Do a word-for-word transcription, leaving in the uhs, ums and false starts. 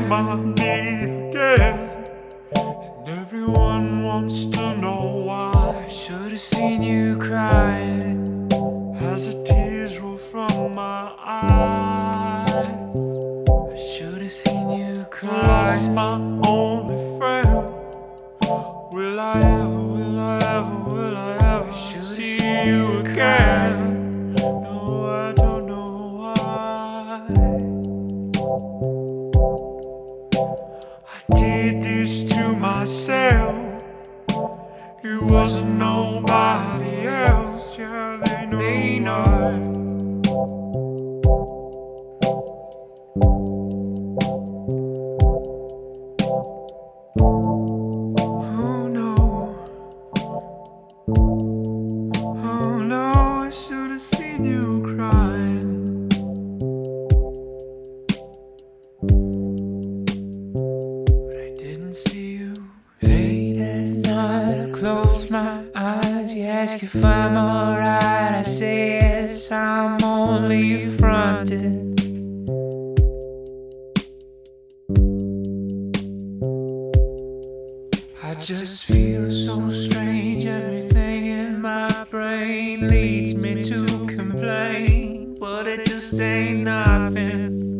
on my knee again, and everyone wants to know why. I should have seen you crying As the tears roll from my eyes, I should have seen you lost crying. my only friend. Will I ever, will I ever, will I ever see you again? No, I don't know why. I did this to myself. It wasn't nobody else. Yeah, they know. They know. why. Oh no, oh no, I should have seen you crying. But I didn't see you. Late at night, I close my eyes. You ask if I'm alright. I say yes, I'm only fronting. I just feel so strange. Everything in my brain leads me to complain, but it just ain't nothing.